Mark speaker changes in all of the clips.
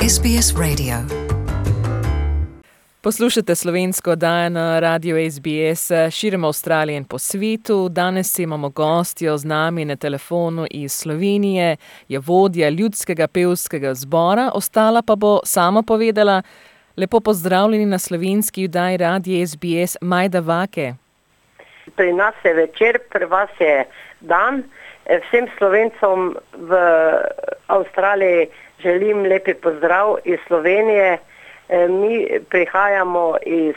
Speaker 1: SBS Radio. Poslušate slovensko oddajo na radiu SBS širom Avstralije in po svetu. Danes imamo gostjo z nami na telefonu iz Slovenije, je vodja ljudskega pevskega zbora, ostala pa bo sama povedala. Lepo pozdravljeni na slovenski oddaji radia SBS, Majda Vake.
Speaker 2: Pri nas je večer, pri vas je dan. Vsem Slovencom v Avstraliji želim lepi pozdrav iz Slovenije. Mi prihajamo iz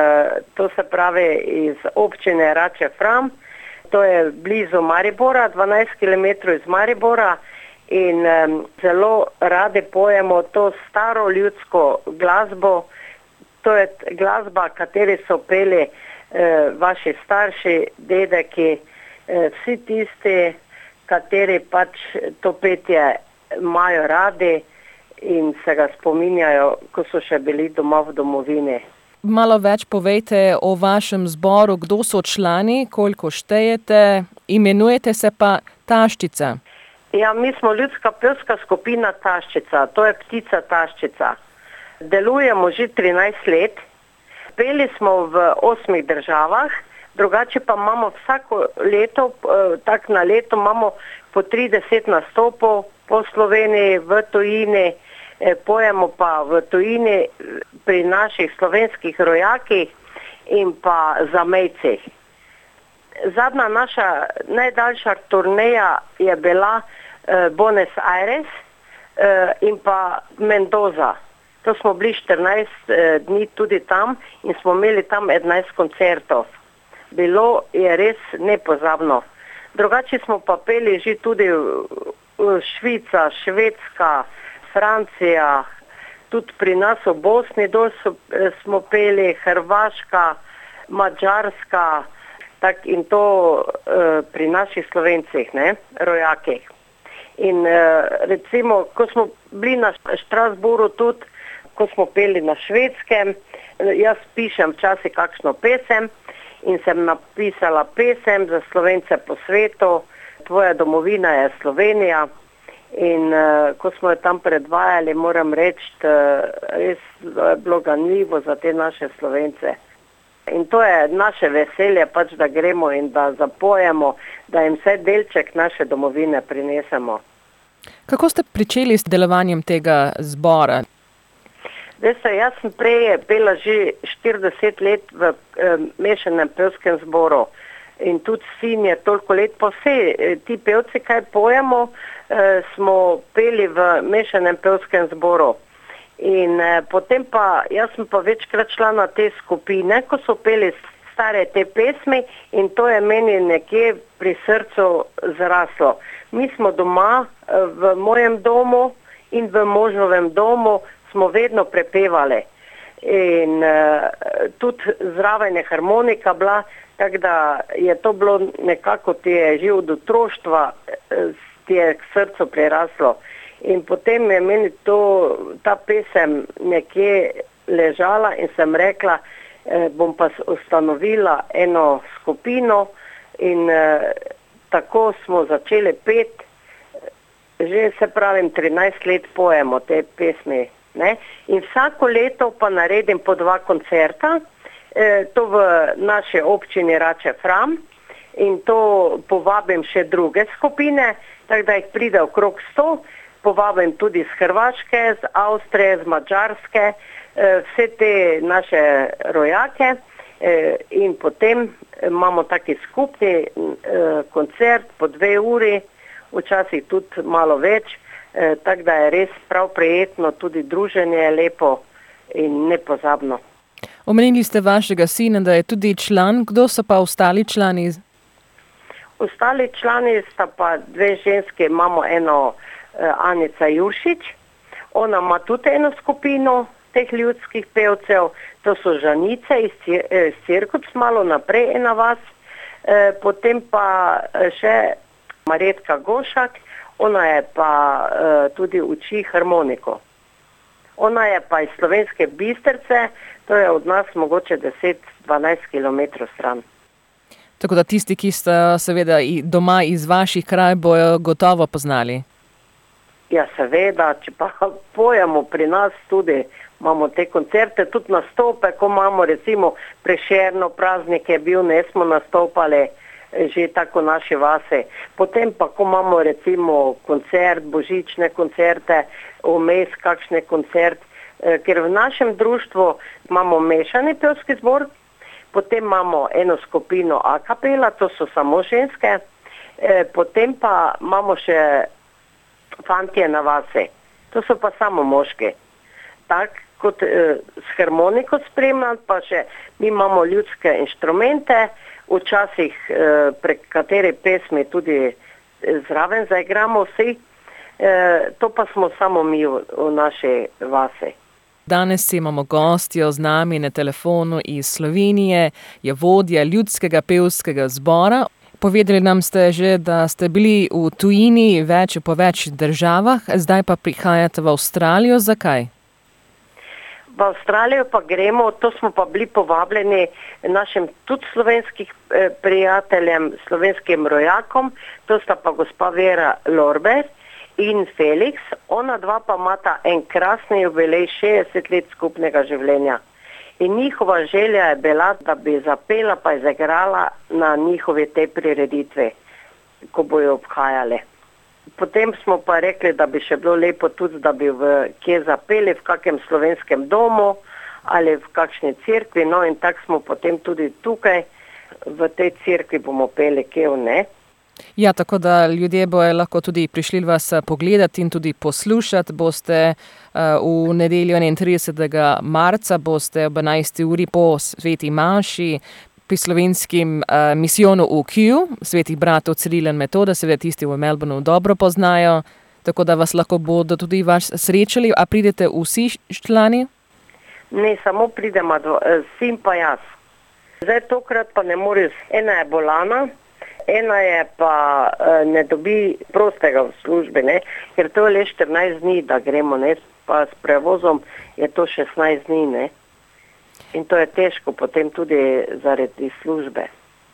Speaker 2: občine Rače Fram, to je blizu Maribora, 12 km iz Maribora, in zelo radi pojemo to staro ljudsko glasbo. To je glasba, kateri so peli vaši starši, dedeki, vsi tisti, kateri pač to petje imajo radi in se ga spominjajo, ko so še bili doma v domovini.
Speaker 1: Malo več povejte o vašem zboru, kdo so člani, koliko štejete, imenujete se pa Taščica.
Speaker 2: Ja, mi smo ljudska pevska skupina Taščica, to je ptica Taščica. Delujemo že 13 let, peli smo v 8 državah, drugače pa imamo vsako leto, tak na leto imamo po 30 nastopov po Sloveniji, v tujini, pojemo pa v tujini pri naših slovenskih rojakih in pa zamejcih. Zadnja naša najdaljša turneja je bila Buenos Aires in pa Mendoza. To smo bili 14 dni tudi tam in smo imeli tam 11 koncertov. Bilo je res nepozabno. Drugače smo pa peli že tudi Švica, Švedska, Francija, tudi pri nas v Bosni smo peli, Hrvaška, Madžarska, in to pri naših Slovencih, rojakih. In recimo, ko smo bili na Strasbourgu tudi, ko smo peli na Švedskem, jaz pišem včasih kakšno pesem in sem napisala pesem za Slovence po svetu, Tvoja domovina je Slovenija. In ko smo jo tam predvajali, moram reči, res je bilo ganljivo za te naše Slovence. In to je naše veselje, pač da gremo in da zapojemo, da jim vse delček naše domovine prinesemo.
Speaker 1: Kako ste pričeli s delovanjem tega zbora?
Speaker 2: Veste, jaz sem prej pela že 40 let v mešanem pevskem zboru. In tudi sin je toliko let, pa vse ti pevci, kaj pojemo, smo peli v mešanem pevskem zboru. In potem pa, jaz sem pa večkrat šla na te skupine, ko so peli stare te pesmi in to je meni nekje pri srcu zraslo. Mi smo doma v mojem domu in v možnovem domu smo vedno prepevali. In tudi zraven je harmonika bila, tako da je to bilo nekako, ti je že od otroštva, ti je k srcu priraslo. In potem je meni ta pesem nekje ležala in sem rekla, bom pa ustanovila eno skupino in tako smo začeli peti. Že se pravim, 13 let pojemo te pesmi. In vsako leto pa naredim po 2 koncerta, to v naši občini Rače Fram, in to povabim še druge skupine, tako da jih pride okrog 100, povabim tudi z Hrvaške, z Avstrije, z Madžarske, vse te naše rojake, in potem imamo taki skupni koncert po 2 uri, včasih tudi malo več, tako da je res prav prijetno, tudi druženje je lepo in nepozabno.
Speaker 1: Omenili ste vašega sina, da je tudi član. Kdo so pa ostali člani?
Speaker 2: Ostali člani sta pa 2 ženske, imamo eno Anica Juršič, ona ima tudi eno skupino teh ljudskih pevcev, to so Žanice iz Cirkuc, malo naprej ena vas, potem pa še Marjetka Gošak, ona je pa tudi uči harmoniko. Ona je pa iz Slovenske Bistrice, to je od nas mogoče 10-12 km stran.
Speaker 1: Tako da tisti, ki ste seveda doma iz vaših kraj, bojo gotovo poznali.
Speaker 2: Ja, seveda, če pa pojemo pri nas tudi, imamo te koncerte, tudi nastope, ko imamo recimo Prešerno praznik je bil, ne smo nastopali že tako naše vase. Potem pa, ko imamo recimo koncert, božične koncerte, vmes kakšne koncert, ker v našem društvu imamo mešani pevski zbor, potem imamo eno skupino a capella, to so samo ženske, potem pa imamo še fantje na vase, to so pa samo moški. Tak kot s harmoniko spremljati, pa še mi imamo ljudske inštrumente, včasih prek katere pesmi tudi zraven zaigramo vsi, to pa smo samo mi v naši vasi.
Speaker 1: Danes imamo gostjo z nami na telefonu iz Slovenije, je vodja ljudskega pevskega zbora. Povedali nam ste že, da ste bili v tujini po več državah, zdaj pa prihajate v Avstralijo. Zakaj?
Speaker 2: V Avstralijo pa gremo, to smo pa bili povabljeni našim tudi slovenskim prijateljem, slovenskim rojakom, to sta pa gospa Vera Lorber in Felix, ona dva pa imata en krasni jubilej 60 let skupnega življenja. In njihova želja je bila, da bi zapela pa izigrala na njihovi te prireditve, ko bojo obhajali. Potem smo pa rekli, da bi še bilo lepo tudi, da bi kje zapeli v kakem slovenskem domu ali v kakšni cerkvi, no in tako smo potem tudi tukaj v tej cerkvi bomo peli kje ne.
Speaker 1: Ja, tako da ljudje bojo lahko tudi prišli vas pogledati in tudi poslušati. Boste v nedeljo 31. marca boste ob 11. uri po sveti maši pri slovenskim misijonu v Kew, svetih bratov Cirila in Metoda, seveda tisti v Melbourneu dobro poznajo, tako da vas lahko bodo tudi vas srečali. A pridete vsi člani?
Speaker 2: Ne, samo pridemo, sin pa jaz. Zdaj tokrat pa ne moreš, ena je bolana, ena je pa ne dobi prostega v službi, ne, ker to je le 14 dni, da gremo, ne, pa s prevozom je to 16 dni, ne. In to je težko potem tudi zaradi službe.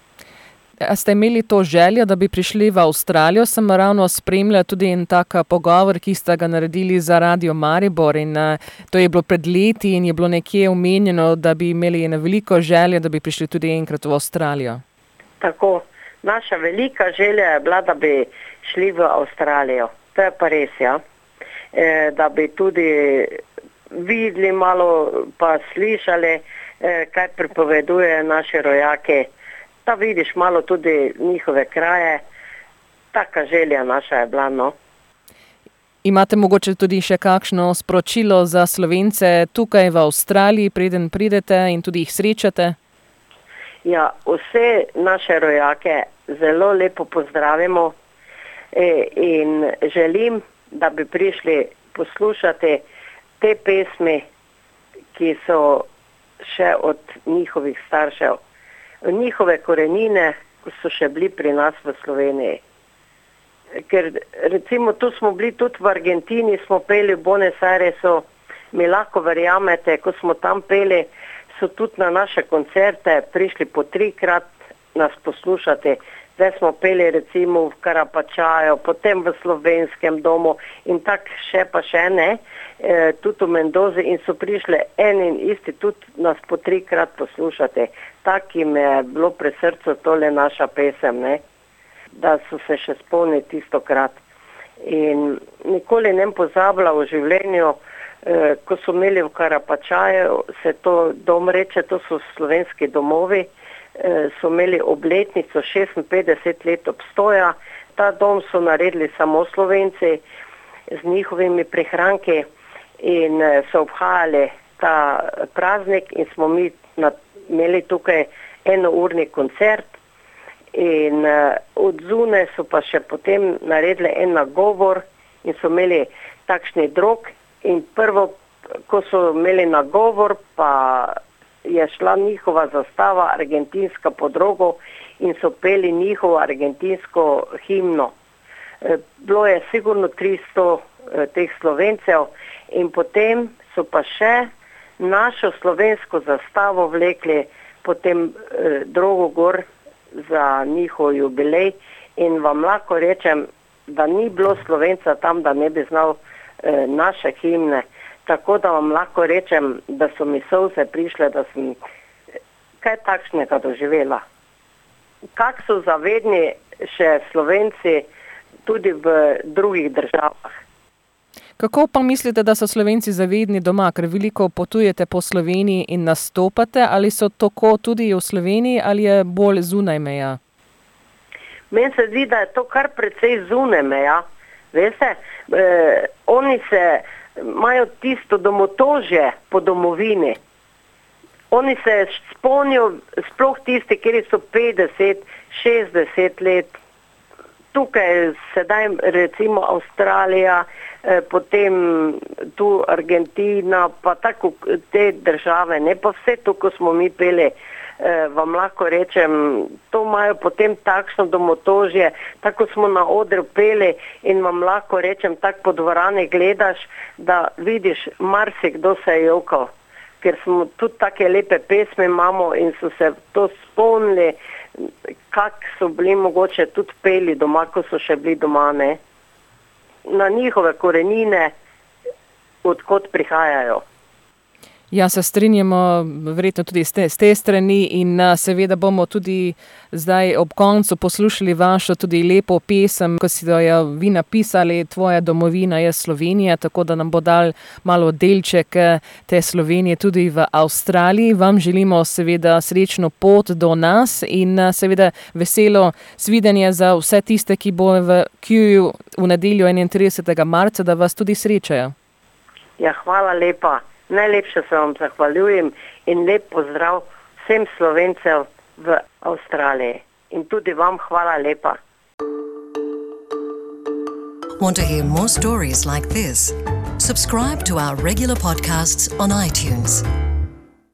Speaker 1: A ste imeli to željo, da bi prišli v Avstralijo? Sem ravno spremljala tudi en tak pogovor, ki ste ga naredili za Radio Maribor in to je bilo pred leti in je bilo nekje omenjeno, da bi imeli eno veliko željo, da bi prišli tudi enkrat v Avstralijo.
Speaker 2: Tako, naša velika želja je bila, da bi šli v Avstralijo. To je pa res, ja. Da bi tudi videli malo, pa slišali, kaj pripovedujejo naši rojaki, da vidiš malo tudi njihove kraje. Taka želja naša je bila, no.
Speaker 1: Imate mogoče tudi še kakšno sporočilo za Slovence tukaj v Avstraliji, preden pridete in tudi jih srečate?
Speaker 2: Ja, vse naše rojake zelo lepo pozdravimo in želim, da bi prišli poslušati te pesmi, ki so še od njihovih staršev, njihove korenine, ko so še bili pri nas v Sloveniji. Ker recimo tu smo bili tudi v Argentini, smo peli v Buenos Airesu, mi lahko verjamete, ko smo tam peli, so tudi na naše koncerte prišli po 3-krat nas poslušati. Zdaj smo peli recimo v Karapačaju, potem v slovenskem domu in tako še pa še ne, tudi v Mendozi in so prišli en in isti tudi nas po 3-krat poslušati. Tak jim je bilo pri srcu tole naša pesem, ne, da so se še spomnili tistokrat. In nikoli ne pozabila v življenju, ko so imeli v Karapačaju, se to dom reče, to so slovenski domovi, so imeli obletnico 56 let obstoja. Ta dom so naredili samo Slovenci z njihovimi prihranki in so obhajali ta praznik in smo mi imeli tukaj enourni koncert in od zune so pa še potem naredili en nagovor in so imeli takšni drog in prvo, ko so imeli nagovor, pa je šla njihova zastava argentinska po drogu in so peli njihovo argentinsko himno. Bilo je sigurno 300 teh Slovencev in potem so pa še našo slovensko zastavo vlekli potem drogo gor za njihov jubilej in vam lahko rečem, da ni bilo Slovenca tam, da ne bi znal naše himne. Tako da vam lahko rečem, da so mi solze prišle, da sem kaj takšnega doživela. Kak so zavedni še Slovenci tudi v drugih državah.
Speaker 1: Kako pa mislite, da so Slovenci zavedni doma, ker veliko potujete po Sloveniji in nastopate, ali so tako tudi v Sloveniji ali je bolj zunaj meja?
Speaker 2: Meni se zdi, da je to kar precej zunaj meja. Veste, oni imajo tisto domotožje po domovini. Oni se spomnijo, sploh tisti, kjer so 50, 60 let. Tukaj sedaj recimo Avstralija, potem tu Argentina, pa tako te države, ne pa vse to, ko smo mi peli, vam lahko rečem, to imajo potem takšno domotožje, tako smo na odru peli in vam lahko rečem, tako po dvorani gledaš, da vidiš, marsikdo se je jokal, ker smo tudi take lepe pesme imamo in so se to spomnili, kak so bili mogoče tudi peli doma, ko so še bili doma, ne? Na njihove korenine, odkot prihajajo.
Speaker 1: Ja, se strinjamo verjetno tudi z te strani in seveda bomo tudi zdaj ob koncu poslušali vašo tudi lepo pesem, ko si jo vi napisali, Tvoja domovina je Slovenija, tako da nam bo dal malo delček te Slovenije tudi v Avstraliji. Vam želimo seveda srečno pot do nas in seveda veselo svidenje za vse tiste, ki bo v Kewu v nedeljo 31. marca, da vas tudi srečajo.
Speaker 2: Ja, hvala lepa. Najlepše se vam zahvaljujem in lep pozdrav vsem Slovencev v Avstraliji. In tudi vam hvala lepa.
Speaker 3: Want to hear more stories like this? Subscribe to our regular podcasts on iTunes.